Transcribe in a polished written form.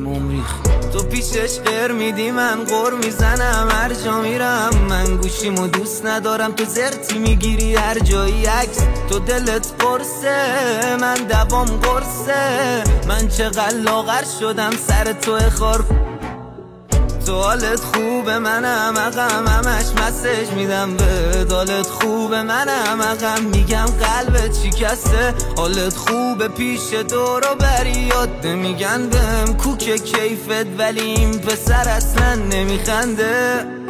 چشمم ریخ. تو پیشش غیر میدی من غر میزنم هر جا میرم. من گوشیمو دوست ندارم تو زرتی میگیری هر جایی عکس. تو دلت قرصه من دوام قرصه. من چقدر لاغر شدم سر تو خار. تو حالت خوبه منم عقم همش مسیج میدم به حالت خوبه منم عقم میگم قلبت شکسته. حالت خوبه پیش دور و بریاد میگن بهم کوک کیفت ولی این پسر اصلا نمیخنده.